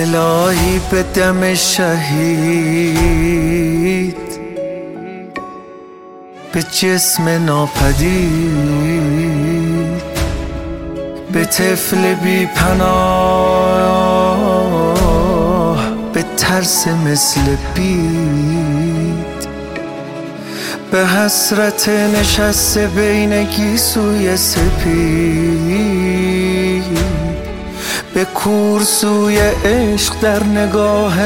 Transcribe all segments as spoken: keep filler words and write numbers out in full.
الهی به دم شهید، به جسم ناپدید، به طفل بی پناه، به ترس مثل بید، به حسرت نشسته بین گیسوی سپید، به کورسوی عشق در نگاه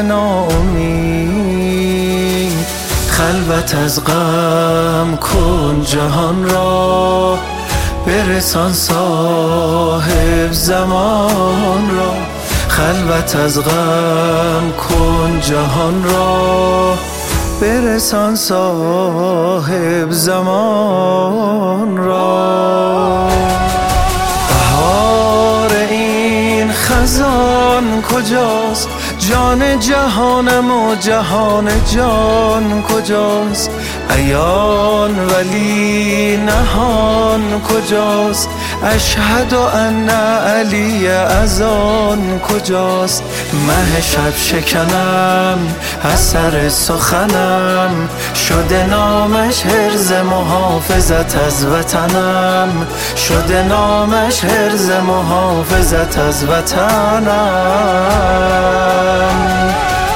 ناامید. خلوت از غم کن جهان را، برسان صاحب زمان را. خلوت از غم کن جهان را، برسان صاحب زمان را. بهار این خزان کجاست؟ جان جهانم و جهان جان کجاست؟ عیان ولی نهان کجاست؟ اشهد ان علی از آن کجاست؟ مه شب شکنم اثر سخنم، شده نامش حرز محافظت از وطنم، شده نامش حرز محافظت از وطنم.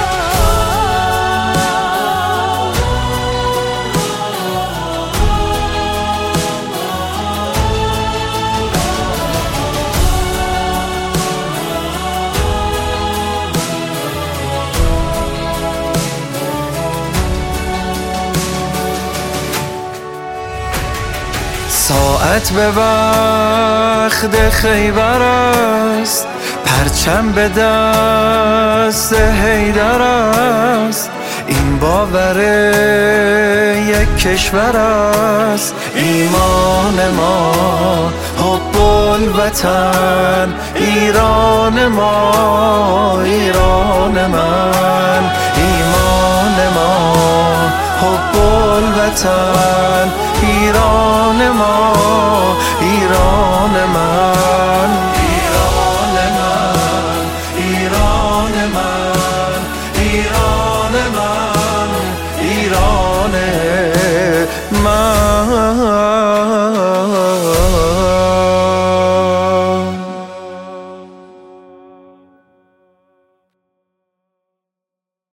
ساعت به وقت خیبر است، پرچم به دست حیدر است. این باور یک کشور است، ایمان ما حب الوطن. ایران ما ایران من، ایمان ما حب الوطن. ایران ما ایران